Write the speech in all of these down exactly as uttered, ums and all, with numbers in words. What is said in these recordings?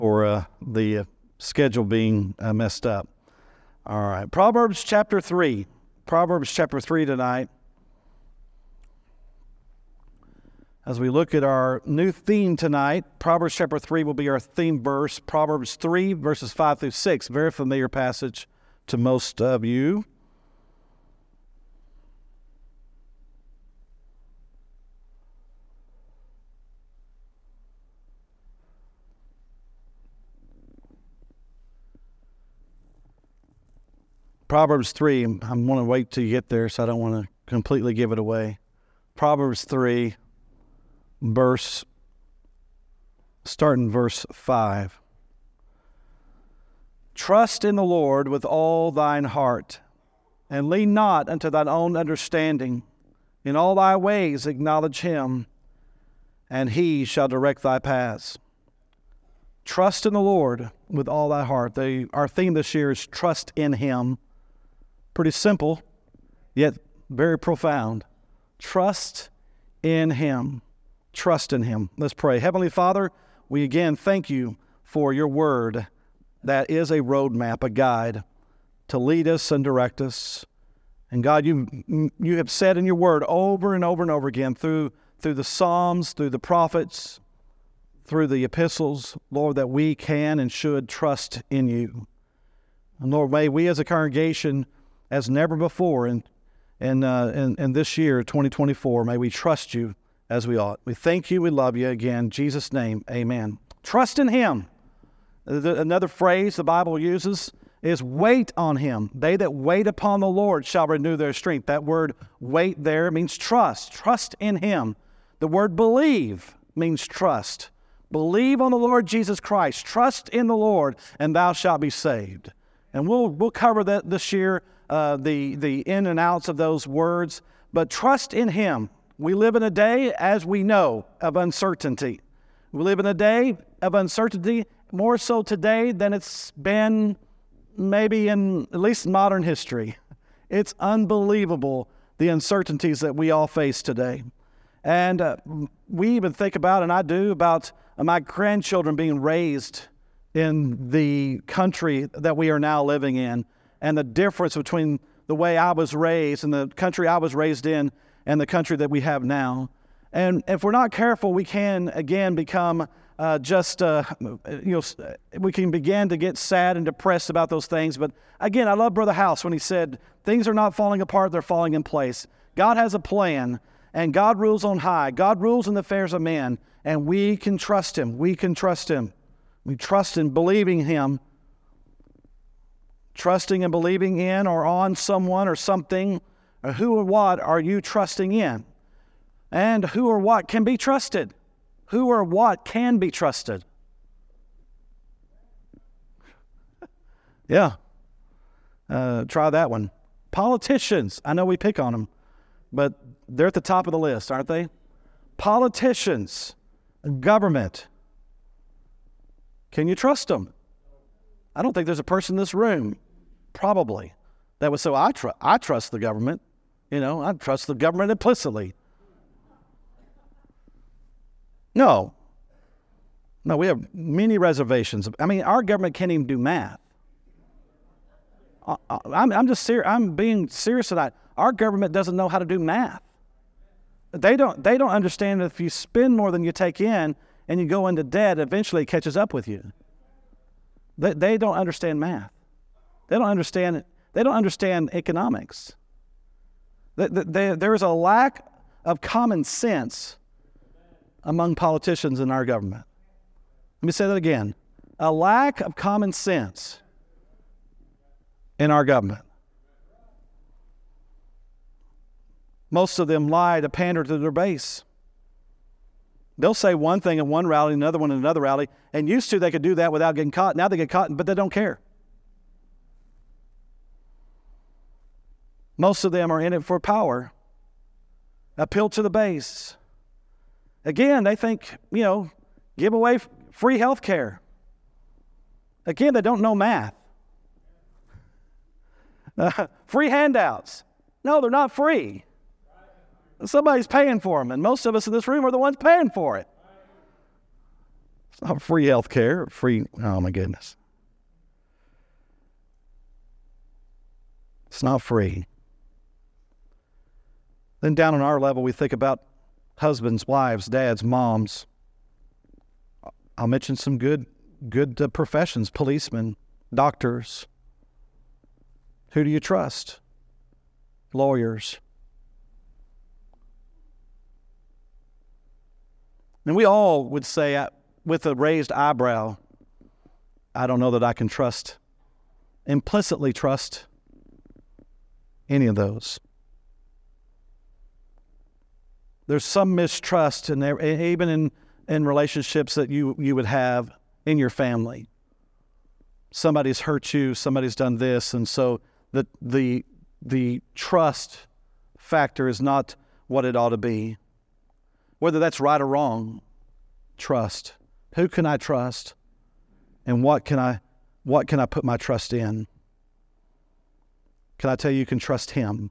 for uh, the uh, schedule being uh, messed up. All right, Proverbs chapter three. Proverbs chapter three tonight. As we look at our new theme tonight, Proverbs chapter three will be our theme verse. Proverbs three, verses five through six. Very familiar passage to most of you. Proverbs three, I'm going to wait till you get there, so I don't want to completely give it away. Proverbs three, verse, starting verse five. Trust in the Lord with all thine heart, and lean not unto thine own understanding. In all thy ways acknowledge him, and he shall direct thy paths. Trust in the Lord with all thy heart. The, our theme this year is trust in him. Pretty simple, yet very profound. Trust in him. Trust in him. Let's pray. Heavenly Father, we again thank you for your word that is a roadmap, a guide to lead us and direct us. And God, you you have said in your word over and over and over again through, through the Psalms, through the prophets, through the epistles, Lord, that we can and should trust in you. And Lord, may we as a congregation, as never before in, in, uh, in, in this year, twenty twenty-four, may we trust you as we ought. We thank you. We love you. Again, in Jesus' name, amen. Trust in him. Another phrase the Bible uses is wait on him. They that wait upon the Lord shall renew their strength. That word wait there means trust. Trust in him. The word believe means trust. Believe on the Lord Jesus Christ. Trust in the Lord, and thou shalt be saved. And we'll we'll cover that this year, uh, the, the in and outs of those words. But trust in him. We live in a day, as we know, of uncertainty. We live in a day of uncertainty, more so today than it's been maybe in at least modern history. It's unbelievable, the uncertainties that we all face today. And uh, we even think about, and I do, about uh, my grandchildren being raised in the country that we are now living in, and the difference between the way I was raised and the country I was raised in and the country that we have now. And if we're not careful, we can, again, become uh, just, uh, you know, we can begin to get sad and depressed about those things. But again, I love Brother House when he said, things are not falling apart, they're falling in place. God has a plan, and God rules on high. God rules in the affairs of men, and we can trust him. We can trust him. We trust in believing him. Trusting and believing in or on someone or something, or who or what are you trusting in? And who or what can be trusted? Who or what can be trusted? Yeah. Uh, try that one. Politicians. I know we pick on them, but they're at the top of the list, aren't they? Politicians. Government. Can you trust them? I don't think there's a person in this room, probably, that would say, I, tr- I trust the government. You know, I trust the government implicitly. No. No, we have many reservations. I mean, our government can't even do math. I, I, I'm, I'm just serious. I'm being serious tonight. Our government doesn't know how to do math. They don't, they don't understand that if you spend more than you take in and you go into debt, eventually it catches up with you. They, they don't understand math. They don't understand, they don't understand economics. They, they, there is a lack of common sense among politicians in our government. Let me say that again. A lack of common sense in our government. Most of them lie to pander to their base. They'll say one thing in one rally, another one in another rally, and used to they could do that without getting caught. Now they get caught, but they don't care. Most of them are in it for power. Appeal to the base. Again, they think, you know, give away free health care. Again, they don't know math. Uh, free handouts. No, they're not free. Somebody's paying for them, and most of us in this room are the ones paying for it. It's not free health care, free, oh my goodness. It's not free. Then down on our level, we think about husbands, wives, dads, moms. I'll mention some good, good uh, professions, policemen, doctors. Who do you trust? Lawyers. And we all would say, uh, with a raised eyebrow, I don't know that I can trust, implicitly trust any of those. There's some mistrust in there, even in, in relationships that you, you would have in your family. Somebody's hurt you, somebody's done this, and so the the the trust factor is not what it ought to be. Whether that's right or wrong, trust. Who can I trust? And what can I what can I put my trust in? Can I tell you, you can trust Him?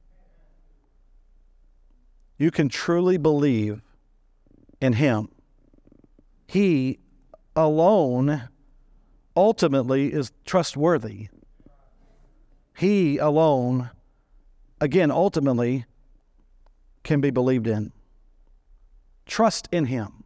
You can truly believe in Him. He alone ultimately is trustworthy. He alone, again, ultimately can be believed in. Trust in Him.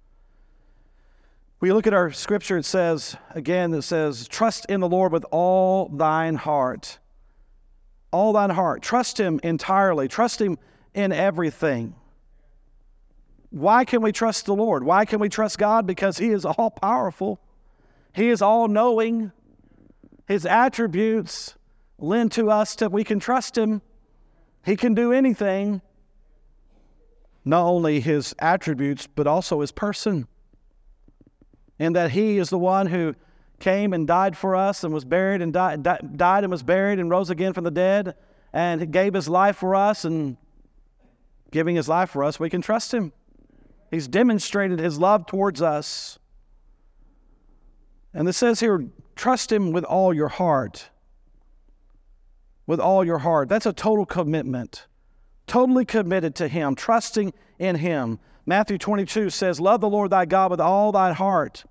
We look at our scripture, it says, again, it says, trust in the Lord with all thine heart. All thine heart. Trust Him entirely. Trust Him in everything. Why can we trust the Lord? Why can we trust God? Because He is all-powerful. He is all-knowing. His attributes lend to us that we can trust Him. He can do anything. Not only His attributes, but also His person. And that He is the one who came and died for us and was buried and died, died and was buried and rose again from the dead and gave His life for us, and giving His life for us, we can trust Him. He's demonstrated His love towards us. And it says here, trust Him with all your heart. With all your heart. That's a total commitment. Totally committed to Him, trusting in Him. Matthew twenty-two says, love the Lord thy God with all thy heart.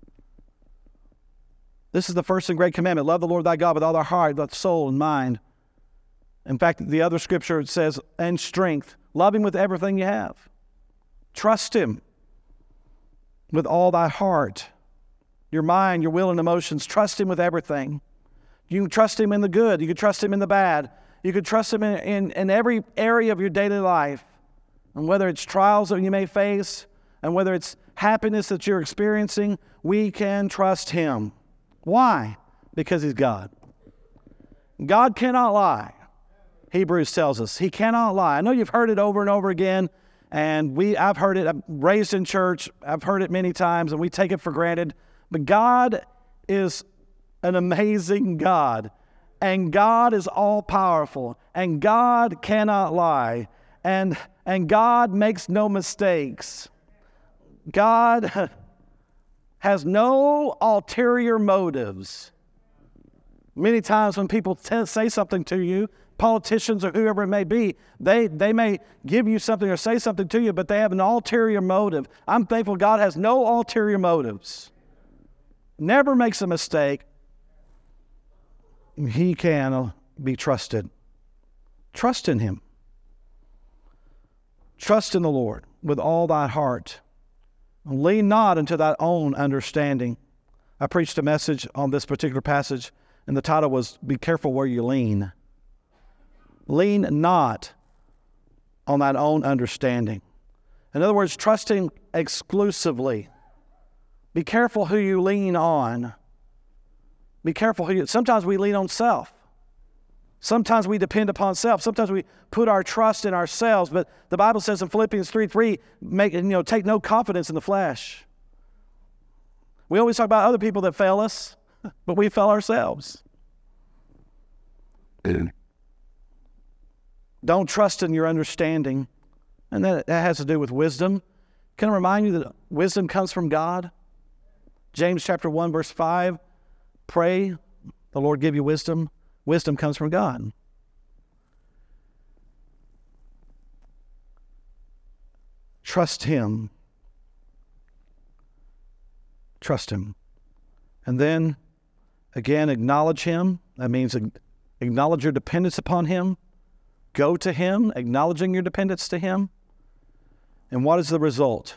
This is the first and great commandment. Love the Lord thy God with all thy heart, thy soul, and mind. In fact, the other scripture, it says, and strength. Love Him with everything you have. Trust Him with all thy heart. Your mind, your will, and emotions. Trust Him with everything. You can trust Him in the good. You can trust Him in the bad. You can trust Him in, in, in every area of your daily life. And whether it's trials that you may face, and whether it's happiness that you're experiencing, we can trust Him. Why? Because He's God. God cannot lie. Hebrews tells us He cannot lie. I know you've heard it over and over again, and we I've heard it. I'm raised in church. I've heard it many times, and we take it for granted. But God is an amazing God, and God is all-powerful, and God cannot lie, and, and God makes no mistakes. God has no ulterior motives. Many times when people t- say something to you, politicians or whoever it may be, they, they may give you something or say something to you, but they have an ulterior motive. I'm thankful God has no ulterior motives. Never makes a mistake. He can be trusted. Trust in Him. Trust in the Lord with all thy heart. Lean not into thy own understanding. I preached a message on this particular passage, and the title was, Be Careful Where You Lean. Lean not on thine own understanding. In other words, trusting exclusively. Be careful who you lean on. Be careful who you... Sometimes we lean on self. Sometimes we depend upon self. Sometimes we put our trust in ourselves. But the Bible says in Philippians three three, make, you know, take no confidence in the flesh. We always talk about other people that fail us, but we fail ourselves. Don't trust in your understanding. And that, that has to do with wisdom. Can I remind you that wisdom comes from God? James chapter one, verse five, pray, the Lord give you wisdom. Wisdom comes from God. Trust Him. Trust him. And then, again, acknowledge him. That means acknowledge your dependence upon him. Go to him, acknowledging your dependence to him. And what is the result?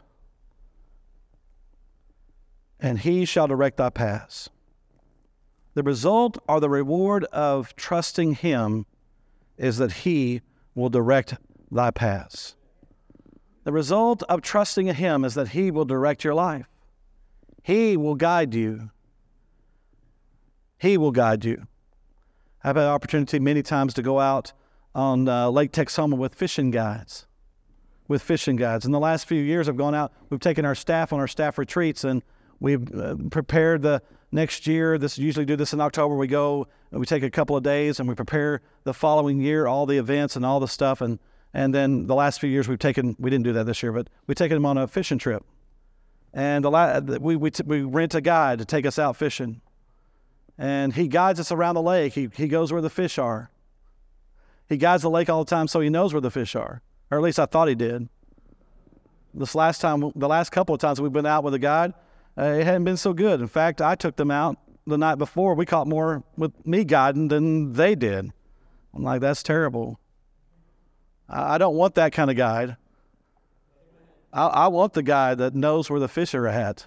And he shall direct thy paths. The result or the reward of trusting him is that he will direct thy paths. The result of trusting in him is that he will direct your life. He will guide you. He will guide you. I've had the opportunity many times to go out on uh, Lake Texoma with fishing guides. With fishing guides. In the last few years, I've gone out, we've taken our staff on our staff retreats, and we've uh, prepared the next year. This usually do this in October. We go, and we take a couple of days, and we prepare the following year, all the events and all the stuff. And, and then the last few years, we've taken, we didn't do that this year, but we've taken them on a fishing trip. And the la- we, we, t- we rent a guide to take us out fishing. And he guides us around the lake. He, he goes where the fish are. He guides the lake all the time so he knows where the fish are. Or at least I thought he did. This last time, the last couple of times we've been out with a guide, uh, it hadn't been so good. In fact, I took them out the night before. We caught more with me guiding than they did. I'm like, that's terrible. I, I don't want that kind of guide. I, I want the guy that knows where the fish are at.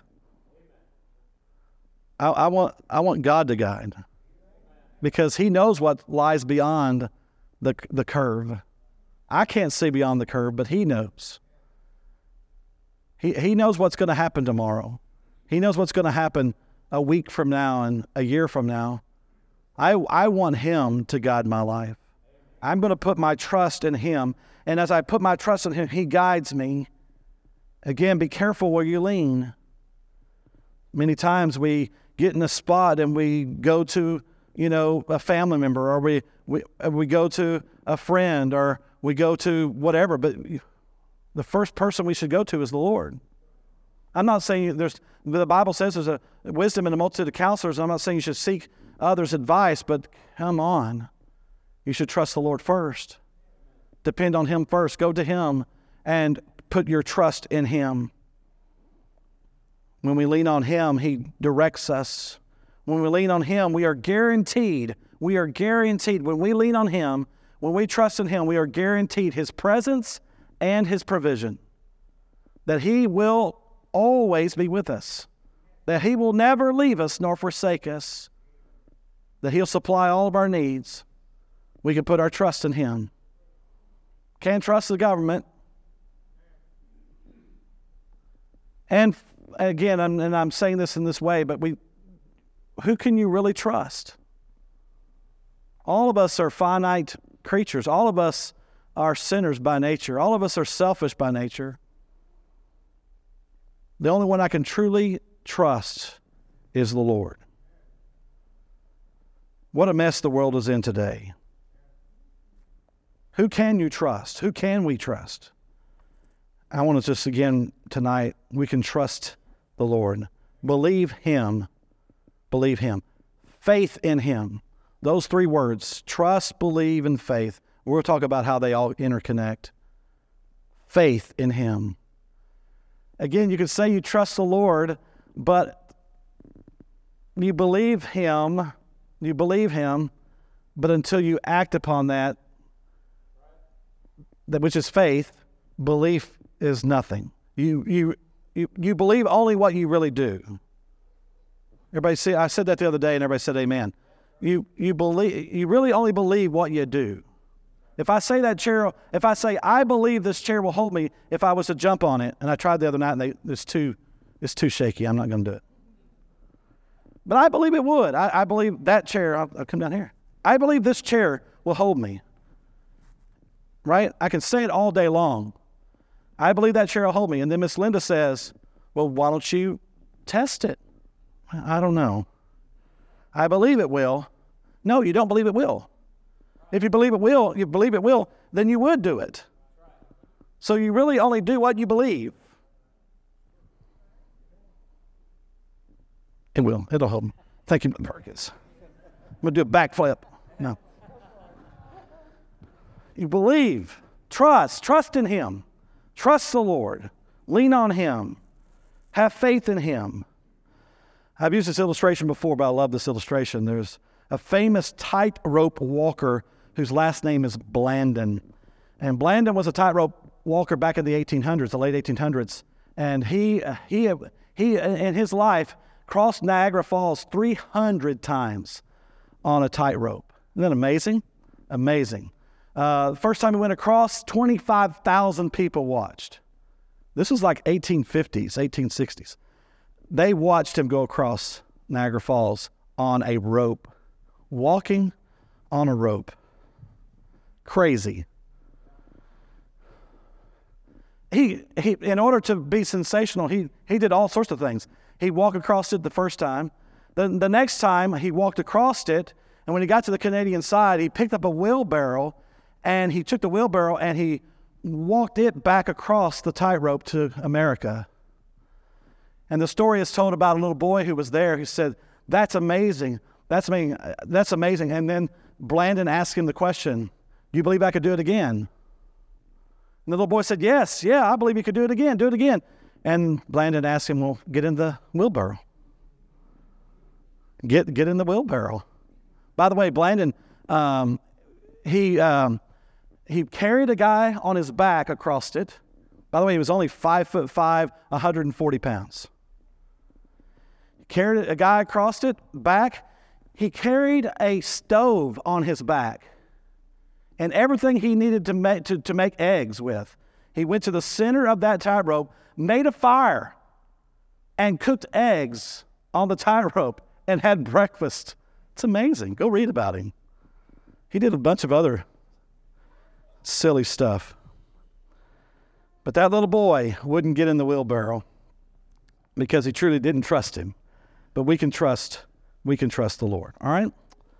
I, I want I want God to guide, because he knows what lies beyond the the curve. I can't see beyond the curve, but he knows. He he knows what's going to happen tomorrow. He knows what's going to happen a week from now and a year from now. I I want him to guide my life. I'm going to put my trust in him, and as I put my trust in him, he guides me. Again, be careful where you lean. Many times we get in a spot and we go to, you know, a family member, or we we we go to a friend, or we go to whatever, but the first person we should go to is the Lord. I'm not saying there's, the Bible says there's a wisdom in a multitude of counselors. I'm not saying you should seek others' advice, but come on. You should trust the Lord first. Depend on him first. Go to him and put your trust in him. When we lean on him, he directs us. When we lean on him, we are guaranteed, we are guaranteed, when we lean on him, when we trust in him, we are guaranteed his presence and his provision. That he will always be with us. That he will never leave us nor forsake us. That he'll supply all of our needs. We can put our trust in him. Can't trust the government. And again, I'm, and I'm saying this in this way, but we, who can you really trust? All of us are finite creatures. All of us are sinners by nature. All of us are selfish by nature. The only one I can truly trust is the Lord. What a mess the world is in today. Who can you trust? Who can we trust? I want to just, again, tonight, we can trust the Lord. Believe him. Believe him. Faith in him. Those three words, trust, believe, and faith. We'll talk about how they all interconnect. Faith in him. Again, you could say you trust the Lord, but you believe him, you believe him, but until you act upon that, that which is faith, belief is nothing. You you you, you believe only what you really do. Everybody see, I said that the other day, and everybody said amen. You you believe you really only believe what you do. If I say that chair, if I say I believe this chair will hold me if I was to jump on it, and I tried the other night and they, it's too it's too shaky, I'm not going to do it. But I believe it would. I, I believe that chair. I'll, I'll come down here. I believe this chair will hold me. Right? I can say it all day long. I believe that chair will hold me. And then Miss Linda says, "Well, why don't you test it?" I don't know. I believe it will. No, you don't believe it will. If you believe it will, you believe it will, then you would do it. So you really only do what you believe. It will. It'll hold me. Thank you, Marcus. I'm going to do a backflip. No. You believe. Trust. Trust in him. Trust the Lord. Lean on him. Have faith in him. I've used this illustration before, but I love this illustration. There's a famous tightrope walker whose last name is Blandon. And Blandon was a tightrope walker back in the eighteen hundreds, the late eighteen hundreds. And he, he, he, in his life, crossed Niagara Falls three hundred times on a tightrope. Isn't that amazing? Amazing. Uh, the first time he went across, twenty-five thousand people watched. This was like eighteen fifties, eighteen sixties. They watched him go across Niagara Falls on a rope, walking on a rope. Crazy. He, he, in order to be sensational, he, he did all sorts of things. He walked across it the first time. Then the next time he walked across it, and when he got to the Canadian side, he picked up a wheelbarrow, and he took the wheelbarrow and he walked it back across the tightrope to America. And the story is told about a little boy who was there who said, "That's amazing. That's amazing. That's amazing." And then Blandon asked him the question, "Do you believe I could do it again?" And the little boy said, "Yes, yeah, I believe you could do it again. Do it again." And Blandon asked him, "Well, get in the wheelbarrow. Get get in the wheelbarrow." By the way, Blandon, um, he um, he carried a guy on his back across it. By the way, he was only five foot five, one hundred forty pounds. He carried a guy across it back. He carried a stove on his back and everything he needed to make to, to make eggs with. He went to the center of that tightrope, made a fire, and cooked eggs on the tightrope and had breakfast. It's amazing. Go read about him. He did a bunch of other silly stuff. But that little boy wouldn't get in the wheelbarrow because he truly didn't trust him. But we can trust, we can trust the Lord. All right?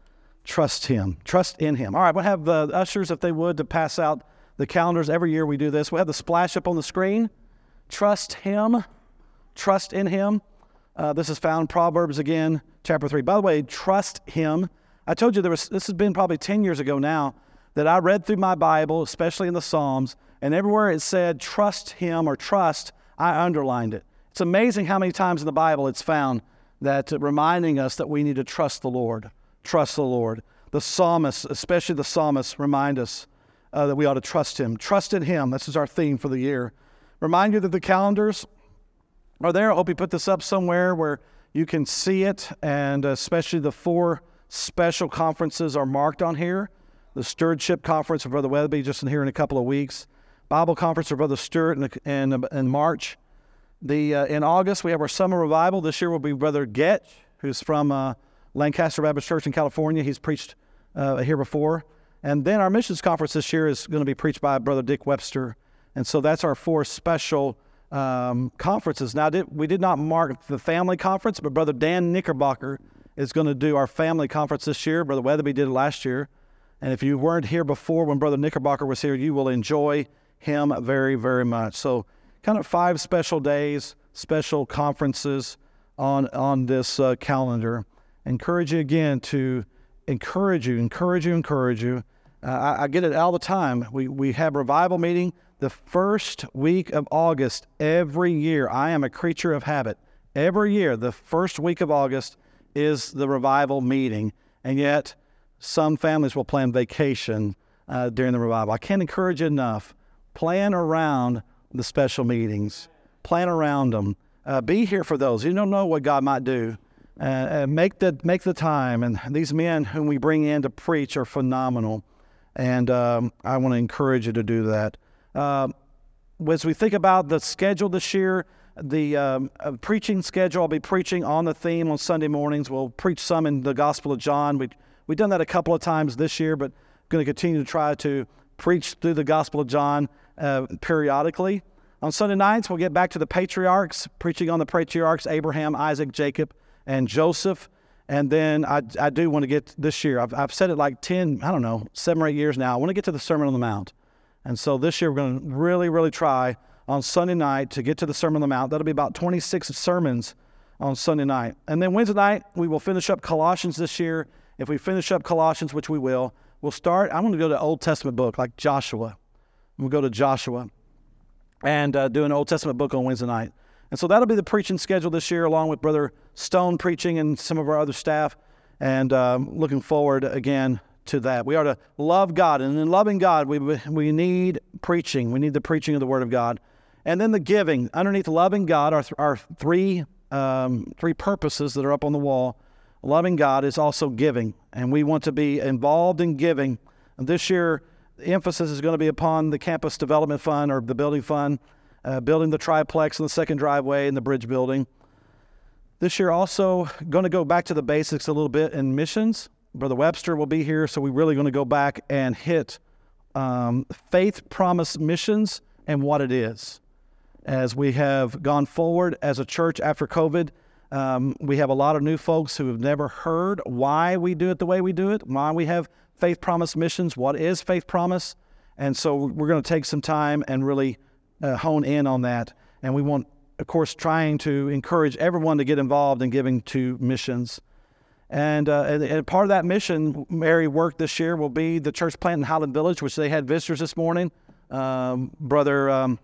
Trust him. Trust in him. All right, we'll have the ushers, if they would, to pass out the calendars. Every year we do this. We'll have the splash up on the screen. Trust him. Trust in him. Uh, this is found in Proverbs again, chapter three. By the way, trust him. I told you there was, this has been probably ten years ago now, that I read through my Bible, especially in the Psalms, and everywhere it said trust him or trust, I underlined it. It's amazing how many times in the Bible it's found that uh, reminding us that we need to trust the Lord. Trust the Lord. The psalmists, especially the psalmists, remind us uh, that we ought to trust him. Trust in him. This is our theme for the year. Remind you that the calendars are there. I hope you put this up somewhere where you can see it, and especially the four special conferences are marked on here. The Stewardship Conference of Brother Weatherby, just in here in a couple of weeks. Bible Conference of Brother Stewart in, in, in March. The uh, in August, we have our Summer Revival. This year will be Brother Getch, who's from uh, Lancaster Baptist Church in California. He's preached uh, here before. And then our Missions Conference this year is going to be preached by Brother Dick Webster. And so that's our four special um, conferences. Now, did, we did not mark the family conference, but Brother Dan Knickerbocker is going to do our family conference this year. Brother Weatherby did it last year. And if you weren't here before when Brother Knickerbocker was here, you will enjoy him very, very much. So kind of five special days, special conferences on, on this uh, calendar. Encourage you again to encourage you, encourage you, encourage you. Uh, I, I get it all the time. We, we have revival meeting the first week of August every year. I am a creature of habit. Every year, the first week of August is the revival meeting. And yet, some families will plan vacation uh, during the revival. I can't encourage you enough. Plan around the special meetings. Plan around them. Uh, be here for those. You don't know what God might do. Uh, uh, make the make the time. And these men whom we bring in to preach are phenomenal. And um, I want to encourage you to do that. Uh, as we think about the schedule this year, the um, uh, preaching schedule, I'll be preaching on the theme on Sunday mornings. We'll preach some in the Gospel of John. We We've done that a couple of times this year, but going to continue to try to preach through the Gospel of John uh, periodically. On Sunday nights, we'll get back to the patriarchs, preaching on the patriarchs, Abraham, Isaac, Jacob, and Joseph. And then I, I do want to get this year, I've, I've said it like ten, I don't know, seven or eight years now, I want to get to the Sermon on the Mount. And so this year we're going to really, really try on Sunday night to get to the Sermon on the Mount. That'll be about twenty-six sermons on Sunday night. And then Wednesday night, we will finish up Colossians this year. If we finish up Colossians, which we will, we'll start, I'm going to go to an Old Testament book like Joshua. We'll go to Joshua and uh, do an Old Testament book on Wednesday night. And so that'll be the preaching schedule this year, along with Brother Stone preaching and some of our other staff. And um, looking forward again to that. We are to love God, and in loving God, we we need preaching. We need the preaching of the Word of God. And then the giving. Underneath loving God are th- are three um, three purposes that are up on the wall. Loving God is also giving, and we want to be involved in giving. And this year, the emphasis is going to be upon the Campus Development Fund, or the building fund, uh, building the triplex and the second driveway and the bridge building. This year also going to go back to the basics a little bit in missions. Brother Webster will be here, so we're really going to go back and hit um, Faith Promise Missions and what it is. As we have gone forward as a church after COVID, um, we have a lot of new folks who have never heard why we do it the way we do it, why we have Faith Promise Missions, what is Faith Promise. And so we're going to take some time and really uh, hone in on that. And we want, of course, trying to encourage everyone to get involved in giving to missions. And, uh, and, and part of that mission, Mary work this year, will be the church plant in Highland Village, which they had visitors this morning. Um, Brother um,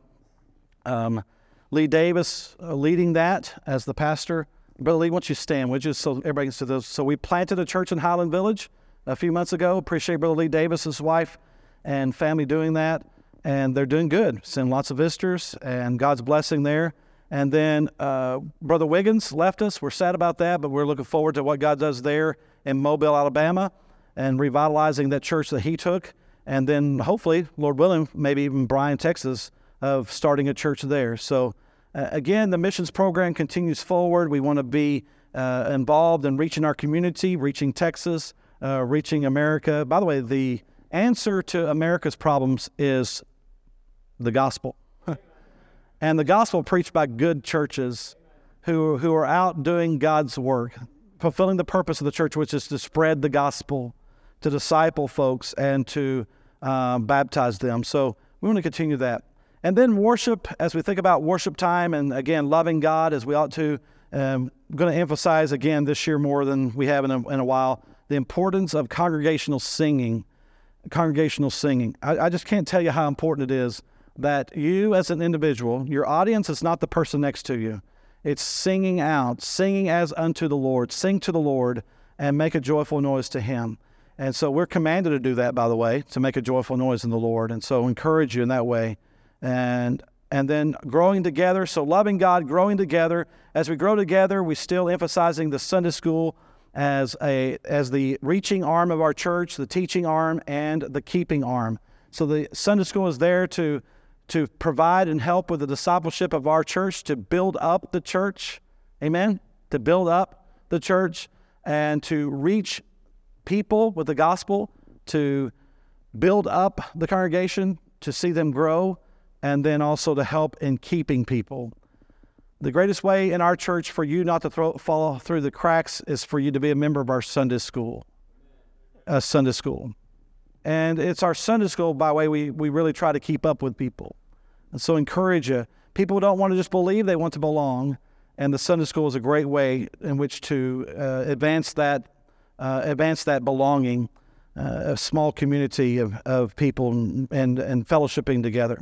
um, Lee Davis uh, leading that as the pastor. Brother Lee, why don't you stand, would you, so everybody can see those. So we planted a church in Highland Village a few months ago. Appreciate Brother Lee Davis, his wife, and family doing that. And they're doing good, send lots of visitors, and God's blessing there. And then uh, Brother Wiggins left us. We're sad about that, but we're looking forward to what God does there in Mobile, Alabama, and revitalizing that church that he took. And then hopefully, Lord willing, maybe even Bryan, Texas, of starting a church there. So uh, again, the missions program continues forward. We want to be uh, involved in reaching our community, reaching Texas, uh, reaching America. By the way, the answer to America's problems is the gospel. And the gospel preached by good churches who who are out doing God's work, fulfilling the purpose of the church, which is to spread the gospel, to disciple folks, and to uh, baptize them. So we want to continue that. And then worship, as we think about worship time, and again, loving God as we ought to. Um, I'm going to emphasize again this year more than we have in a, in a while, the importance of congregational singing. Congregational singing. I, I just can't tell you how important it is that you as an individual, your audience is not the person next to you. It's singing out, singing as unto the Lord. Sing to the Lord and make a joyful noise to Him. And so we're commanded to do that, by the way, to make a joyful noise in the Lord. And so encourage you in that way. And and then growing together, so loving God, growing together. As we grow together, we still emphasizing the Sunday school as a as the reaching arm of our church, the teaching arm, and the keeping arm. So the Sunday school is there to to provide and help with the discipleship of our church, to build up the church, amen, to build up the church and to reach people with the gospel, to build up the congregation, to see them grow, and then also to help in keeping people. The greatest way in our church for you not to throw, fall through the cracks is for you to be a member of our Sunday school, a Sunday school. And it's our Sunday school, by the way, we, we really try to keep up with people. And so encourage you. People don't want to just believe, they want to belong. And the Sunday school is a great way in which to uh, advance that uh, advance that belonging, uh, a small community of, of people and, and fellowshipping together.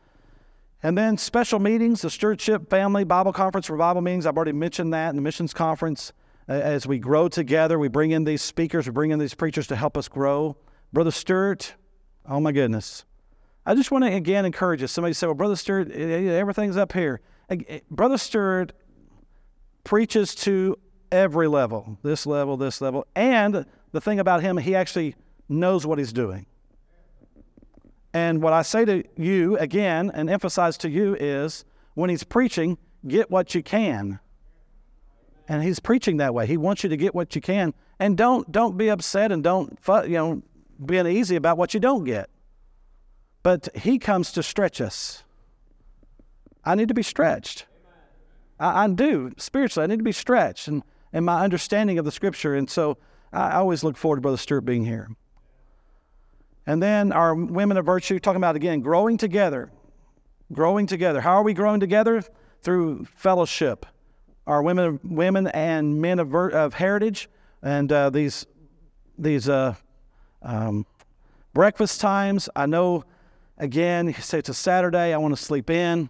And then special meetings, the stewardship, family, Bible conference, revival meetings. I've already mentioned that in the missions conference. Uh, as we grow together, we bring in these speakers, we bring in these preachers to help us grow. Brother Stewart, oh my goodness. I just want to again encourage you. Somebody said, well, Brother Stewart, everything's up here. Brother Stewart preaches to every level, this level, this level. And the thing about him, he actually knows what he's doing. And what I say to you again and emphasize to you is when he's preaching, get what you can. And he's preaching that way. He wants you to get what you can. And don't don't be upset and don't, you know, be uneasy about what you don't get. But he comes to stretch us. I need to be stretched. I, I do. Spiritually, I need to be stretched and, and my understanding of the Scripture. And so I always look forward to Brother Stewart being here. And then our women of virtue, talking about, again, growing together. Growing together. How are we growing together? Through fellowship. Our women women and men of, ver- of heritage and uh, these these uh, um, breakfast times. I know, again, you say it's a Saturday, I want to sleep in.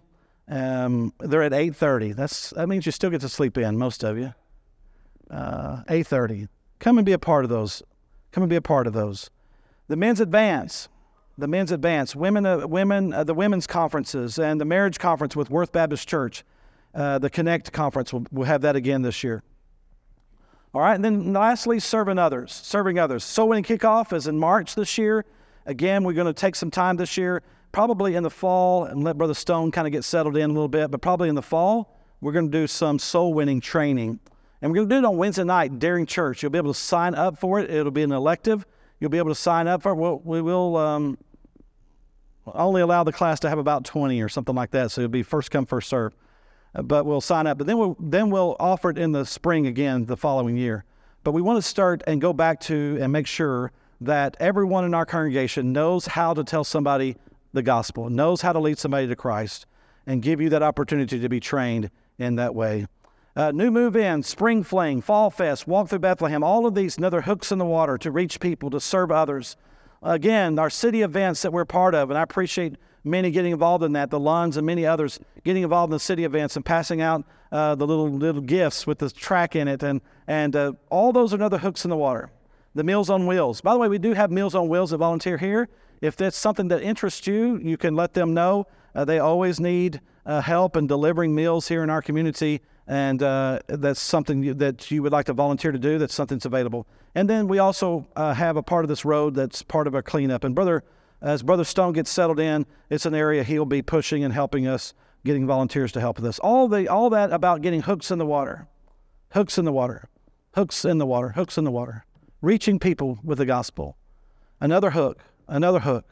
Um, they're at eight thirty. That's that means you still get to sleep in, most of you. Uh, eight thirty. Come and be a part of those. Come and be a part of those. The men's advance. The men's advance. Women, uh, women, uh, the women's conferences and the marriage conference with Worth Baptist Church. Uh, the Connect conference, we'll, we'll have that again this year. All right, and then lastly, serving others. Serving others. Soul winning kickoff is in March this year. Again, we're going to take some time this year, probably in the fall, and let Brother Stone kind of get settled in a little bit, but probably in the fall, we're going to do some soul winning training. And we're going to do it on Wednesday night during church. You'll be able to sign up for it. It'll be an elective. You'll be able to sign up for it. We'll, we will um, only allow the class to have about twenty or something like that, so it'll be first come, first serve. Uh, but we'll sign up. But then we'll, then we'll offer it in the spring again the following year. But we want to start and go back to and make sure that everyone in our congregation knows how to tell somebody the gospel, knows how to lead somebody to Christ, and give you that opportunity to be trained in that way. Uh, new move-in, spring fling, fall fest, walk through Bethlehem, all of these another hooks in the water to reach people, to serve others. Again, our city events that we're part of, and I appreciate many getting involved in that, the Lunds and many others getting involved in the city events and passing out uh, the little little gifts with the track in it, and, and uh, all those are another hooks in the water. The Meals on Wheels. By the way, we do have Meals on Wheels that volunteer here. If that's something that interests you, you can let them know. Uh, they always need uh, help in delivering meals here in our community, and uh, that's something you, that you would like to volunteer to do. That's something that's available. And then we also uh, have a part of this road that's part of our cleanup. And brother, as Brother Stone gets settled in, it's an area he'll be pushing and helping us, getting volunteers to help with us. All the all that about getting hooks in the water, hooks in the water, hooks in the water, hooks in the water, reaching people with the gospel. Another hook, another hook.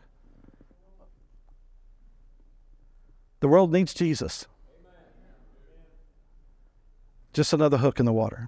The world needs Jesus. Just another hook in the water.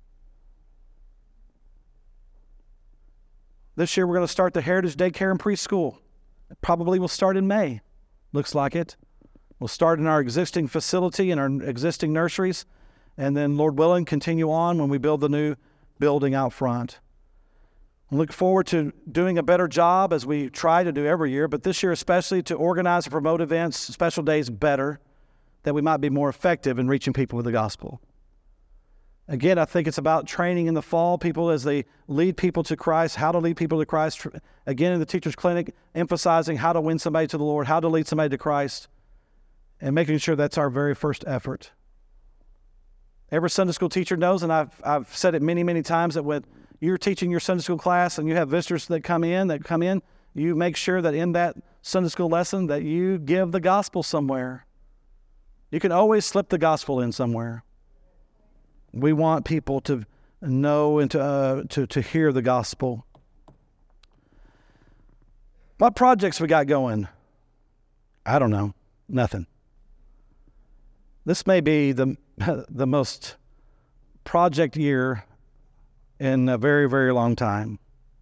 This year we're going to start the Heritage Daycare and Preschool. It probably will start in May. Looks like it. We'll start in our existing facility and our existing nurseries, and then, Lord willing, continue on when we build the new building out front. I look forward to doing a better job, as we try to do every year, but this year especially, to organize and promote events, special days better, that we might be more effective in reaching people with the gospel. Again, I think it's about training in the fall, people as they lead people to Christ, how to lead people to Christ. Again, in the Teacher's Clinic, emphasizing how to win somebody to the Lord, how to lead somebody to Christ, and making sure that's our very first effort. Every Sunday school teacher knows, and I've I've said it many, many times, that when you're teaching your Sunday school class and you have visitors that come in, that come in, you make sure that in that Sunday school lesson that you give the gospel somewhere. You can always slip the gospel in somewhere. We want people to know and to, uh, to to hear the gospel. What projects we got going? I don't know. Nothing. This may be the the most project year in a very, very long time.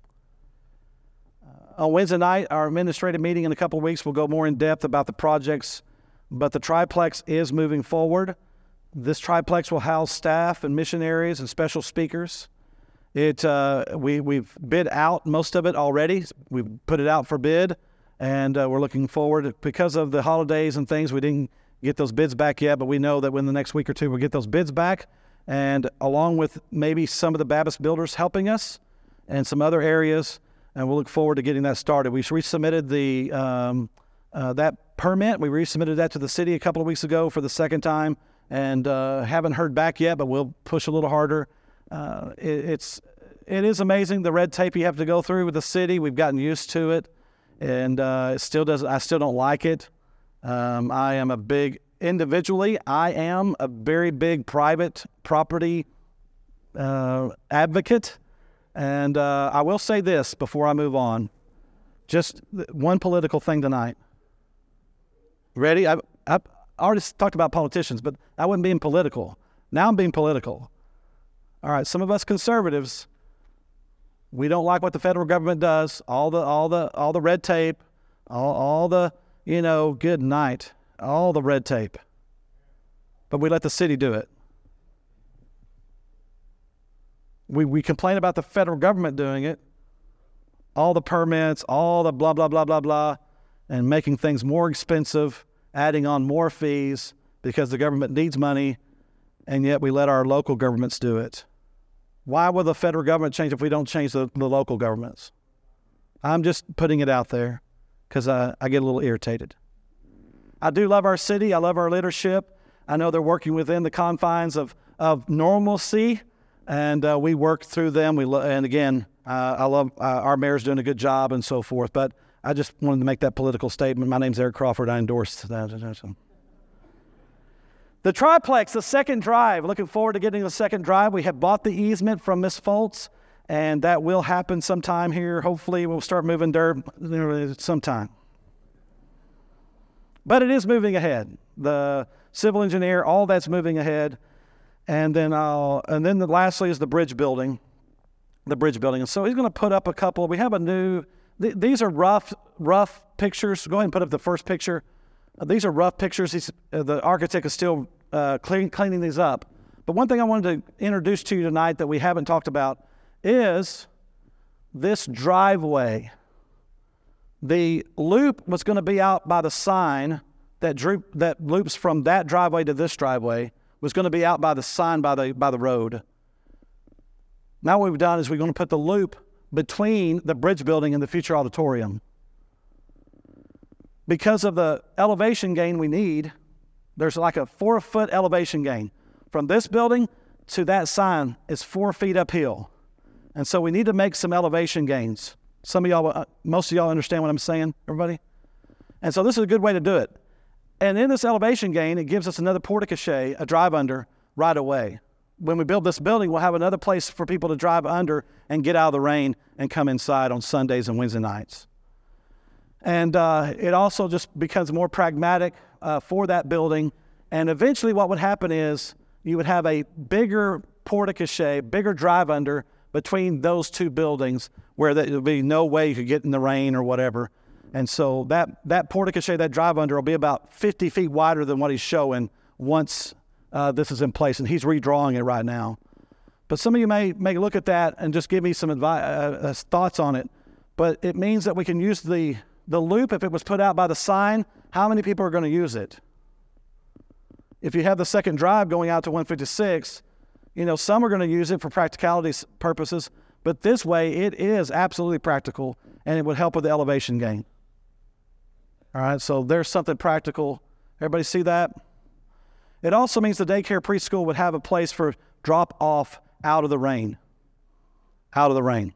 Uh, on Wednesday night, our administrative meeting in a couple of weeks, will go more in depth about the projects, but the triplex is moving forward. This triplex will house staff and missionaries and special speakers. It uh, we we've bid out most of it already. We've put it out for bid, and uh, we're looking forward. Because of the holidays and things, we didn't get those bids back yet, but we know that within the next week or two we'll get those bids back, and along with maybe some of the Baptist builders helping us and some other areas, and we'll look forward to getting that started. We resubmitted the um, uh, that permit. We resubmitted that to the city a couple of weeks ago for the second time. And uh, haven't heard back yet, but we'll push a little harder. Uh, it, it's it is amazing the red tape you have to go through with the city. We've gotten used to it, and uh, it still doesn't. I still don't like it. Um, I am a big individually. I am a very big private property uh, advocate, and uh, I will say this before I move on. Just one political thing tonight. Ready? I. I I already talked about politicians, but I wasn't being political. Now I'm being political. All right, some of us conservatives, we don't like what the federal government does. All the, all the, all the red tape, all, all the, you know, good night, all the red tape. But we let the city do it. We we complain about the federal government doing it, all the permits, all the blah blah blah blah blah, and making things more expensive adding on more fees because the government needs money, and yet we let our local governments do it. Why will the federal government change if we don't change the, the local governments? I'm just putting it out there because I, I get a little irritated. I do love our city. I love our leadership. I know they're working within the confines of, of normalcy, and uh, we work through them. We lo- And again, uh, I love uh, our mayor's doing a good job and so forth, but I just wanted to make that political statement. My name's Eric Crawford. I endorse that. The triplex, the second drive. Looking forward to getting the second drive. We have bought the easement from Miss Foltz, and that will happen sometime here. Hopefully, we'll start moving dirt sometime. But it is moving ahead. The civil engineer, all that's moving ahead. And then, I'll, and then the, lastly is the bridge building. The bridge building. And so he's going to put up a couple. We have a new. Th- these are rough, rough pictures. Go ahead and put up the first picture. Uh, these are rough pictures. He's, uh, the architect is still uh, clean, cleaning these up. But one thing I wanted to introduce to you tonight that we haven't talked about is this driveway. The loop was going to be out by the sign that drew, that loops from that driveway to this driveway was going to be out by the sign by the by the road. Now what we've done is we're going to put the loop between the bridge building and the future auditorium. Because of the elevation gain we need, there's like a four-foot elevation gain. From this building to that sign is four feet uphill. And so we need to make some elevation gains. Some of y'all, uh, most of y'all understand what I'm saying, everybody? And so this is a good way to do it. And in this elevation gain, it gives us another porte-cochere, a drive-under, right away. When we build this building, we'll have another place for people to drive under and get out of the rain and come inside on Sundays and Wednesday nights. And uh, it also just becomes more pragmatic uh, for that building. And eventually what would happen is you would have a bigger porte-cochere, bigger drive-under between those two buildings where there would be no way you could get in the rain or whatever. And so that, that porte-cochere, that drive-under will be about fifty feet wider than what he's showing once uh, this is in place. And he's redrawing it right now. But some of you may, may look at that and just give me some advice, uh, uh, thoughts on it. But it means that we can use the The loop, if it was put out by the sign, how many people are going to use it? If you have the second drive going out to one fifty-six, you know, some are going to use it for practicality purposes, but this way it is absolutely practical, and it would help with the elevation gain. All right, so there's something practical. Everybody see that? It also means the daycare preschool would have a place for drop-off out of the rain. Out of the rain.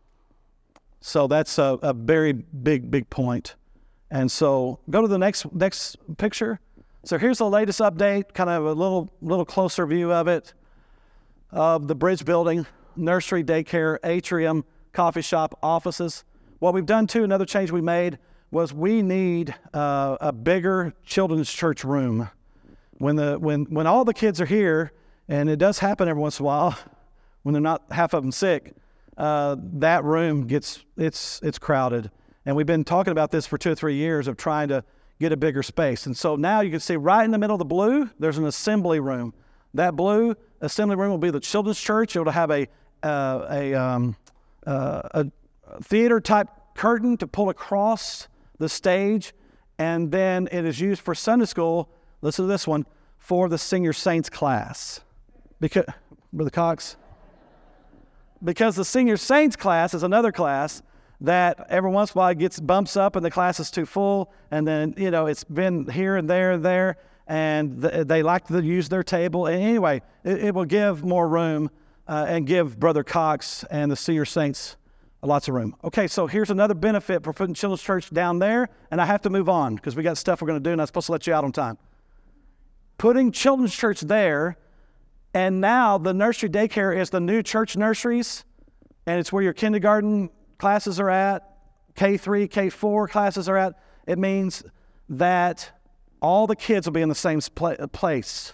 So that's a, a very big, big point. And so go to the next next picture. So here's the latest update, kind of a little little closer view of it, of the bridge building, nursery, daycare, atrium, coffee shop, offices. What we've done too, another change we made, was we need uh, a bigger children's church room. When the when when all the kids are here, and it does happen every once in a while, when they're not half of them sick, Uh, that room gets, it's it's crowded. And we've been talking about this for two or three years of trying to get a bigger space. And so now you can see right in the middle of the blue, there's an assembly room. That blue assembly room will be the children's church. It'll have a, uh, a, um, uh, a theater-type curtain to pull across the stage. And then it is used for Sunday school, listen to this one, for the Senior Saints class. Because, Brother Cox? Because the Senior Saints class is another class that every once in a while gets bumps up and the class is too full, and then, you know, it's been here and there and there, and th- they like to use their table. And anyway, it, it will give more room uh, and give Brother Cox and the Senior Saints lots of room. Okay, so here's another benefit for putting Children's Church down there, and I have to move on because we got stuff we're going to do, and I'm supposed to let you out on time. Putting Children's Church there. And now the nursery daycare is the new church nurseries, and it's where your kindergarten classes are at, K three, K four classes are at. It means that all the kids will be in the same place.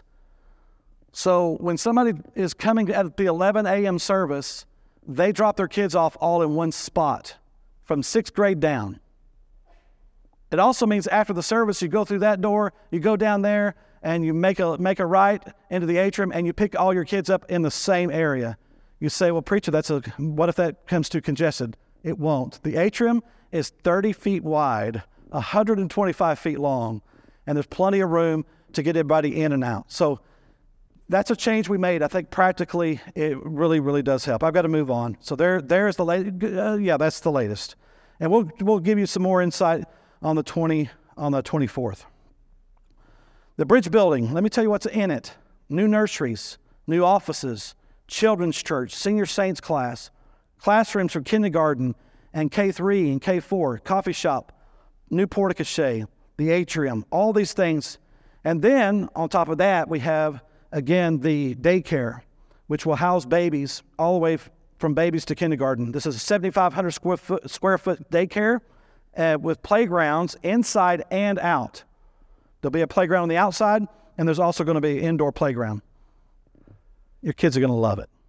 So when somebody is coming at the eleven a.m. service, they drop their kids off all in one spot from sixth grade down. It also means after the service, you go through that door, you go down there, and you make a make a right into the atrium, and you pick all your kids up in the same area. You say, well, preacher, that's a what if that comes too congested? It won't. The atrium is thirty feet wide, one hundred twenty-five feet long, and there's plenty of room to get everybody in and out. So that's a change we made. I think practically it really, really does help. I've got to move on. So there, there's the latest. Uh, yeah, that's the latest. And we'll we'll give you some more insight on the twenty on the twenty-fourth. The Bridge building. Let me tell you what's in it. New nurseries, new offices, children's church, senior saints class, classrooms for kindergarten and K three and K four, coffee shop, new porte-cochere, the atrium, all these things. And then on top of that, we have again, the daycare, which will house babies all the way f- from babies to kindergarten. This is a seventy-five hundred square foot, square foot daycare uh, with playgrounds inside and out. There'll be a playground on the outside, and there's also going to be an indoor playground. Your kids are going to love it.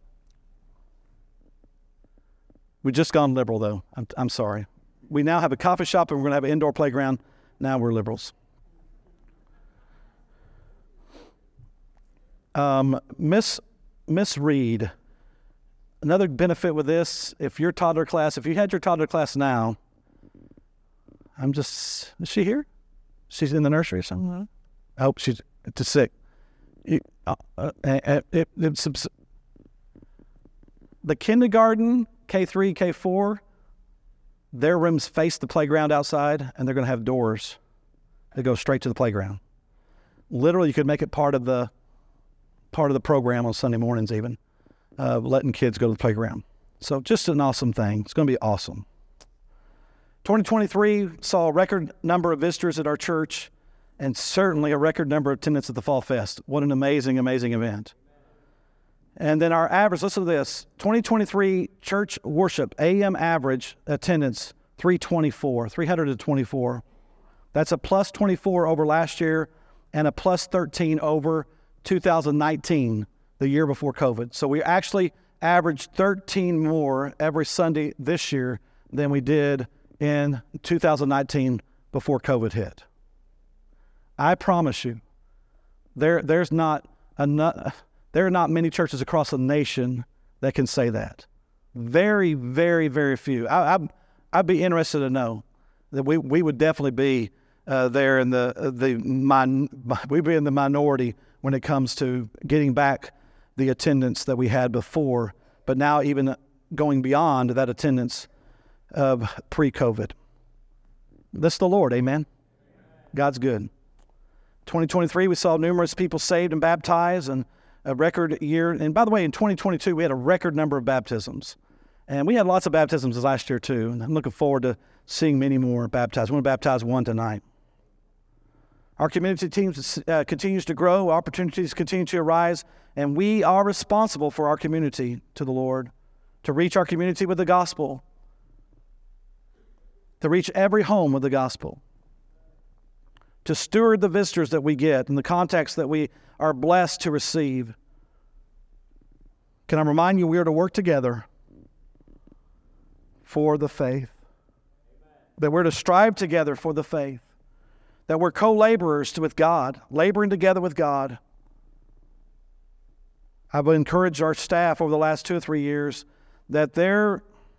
We've just gone liberal, though. I'm, I'm sorry. We now have a coffee shop, and we're going to have an indoor playground. Now we're liberals. Um, Miss Miss Reed, another benefit with this, if your toddler class, if you had your toddler class now, I'm just, is she here? She's in the nursery or something? Mm-hmm. I hope she's just sick. You, uh, uh, uh, it, it's, the kindergarten, K three, K four, their rooms face the playground outside, and they're going to have doors that go straight to the playground. Literally, you could make it part of the part of the program on Sunday mornings even, uh, letting kids go to the playground. So just an awesome thing. It's going to be awesome. twenty twenty-three saw a record number of visitors at our church and certainly a record number of attendance at the Fall Fest. What an amazing, amazing event. And then our average, listen to this, twenty twenty-three church worship, A M average attendance, three twenty-four, three hundred twenty-four. That's a plus twenty-four over last year and a plus thirteen over two thousand nineteen, the year before COVID. So we actually averaged thirteen more every Sunday this year than we did in two thousand nineteen before COVID hit. I promise you, there there's not enough, there are not many churches across the nation that can say that. Very, very, very few. I, I, I'd be interested to know that we, we would definitely be uh, there in the the min, we'd be in the minority when it comes to getting back the attendance that we had before, but now even going beyond that attendance of pre-COVID. That's the Lord, amen? God's good. twenty twenty-three, we saw numerous people saved and baptized, and a record year. And by the way, in twenty twenty-two, we had a record number of baptisms. And we had lots of baptisms last year, too. And I'm looking forward to seeing many more baptized. We're going to baptize one tonight. Our community team uh, continues to grow. Opportunities continue to arise. And we are responsible for our community to the Lord, to reach our community with the gospel, to reach every home with the gospel, to steward the visitors that we get and the contacts that we are blessed to receive. Can I remind you, we are to work together for the faith, that we're to strive together for the faith, that we're co-laborers with God, laboring together with God. I've encouraged our staff over the last two or three years that their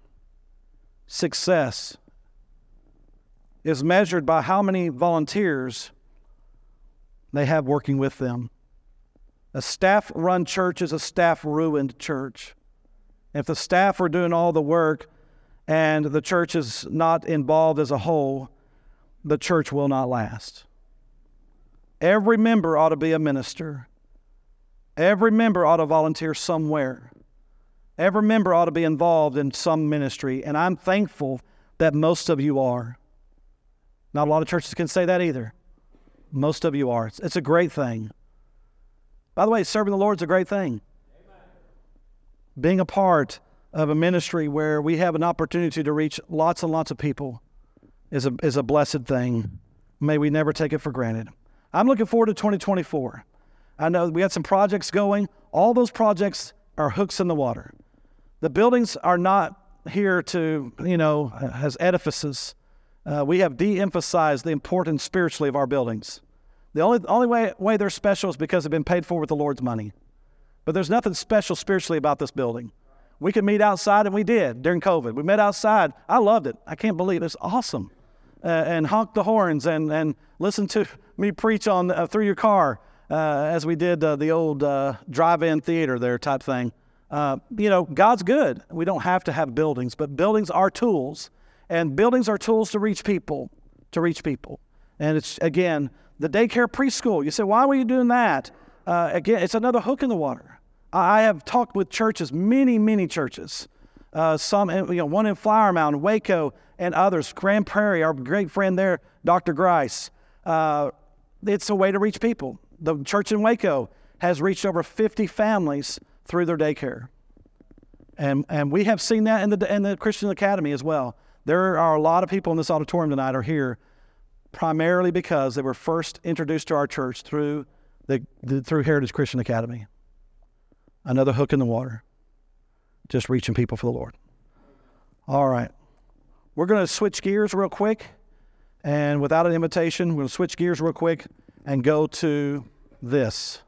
success is measured by how many volunteers they have working with them. A staff-run church is a staff-ruined church. If the staff are doing all the work and the church is not involved as a whole, the church will not last. Every member ought to be a minister. Every member ought to volunteer somewhere. Every member ought to be involved in some ministry, and I'm thankful that most of you are. Not a lot of churches can say that either. Most of you are. It's, it's a great thing. By the way, serving the Lord is a great thing. Amen. Being a part of a ministry where we have an opportunity to reach lots and lots of people is a, is a blessed thing. May we never take it for granted. I'm looking forward to twenty twenty-four. I know we had some projects going. All those projects are hooks in the water. The buildings are not here to, you know, as edifices. Uh, we have de-emphasized the importance spiritually of our buildings. The only only way, way they're special is because they've been paid for with the Lord's money. But there's nothing special spiritually about this building. We could meet outside, and we did during COVID. We met outside. I loved it. I can't believe it. It's awesome. uh, and honk the horns and, and listen to me preach on uh, through your car uh, as we did uh, the old uh, drive-in theater there type thing. Uh, you know, God's good. We don't have to have buildings, but buildings are tools, and buildings are tools to reach people, to reach people. And it's, again, the daycare preschool. You say, why were you doing that? Uh, again, it's another hook in the water. I have talked with churches, many, many churches, uh, some, you know, one in Flower Mound, Waco, and others, Grand Prairie, our great friend there, Doctor Grice. Uh, it's a way to reach people. The church in Waco has reached over fifty families through their daycare. And and we have seen that in the in the Christian Academy as well. There are a lot of people in this auditorium tonight are here primarily because they were first introduced to our church through the, the through Heritage Christian Academy. Another hook in the water. Just reaching people for the Lord. All right. We're going to switch gears real quick. And without an invitation, we're going to switch gears real quick and go to this.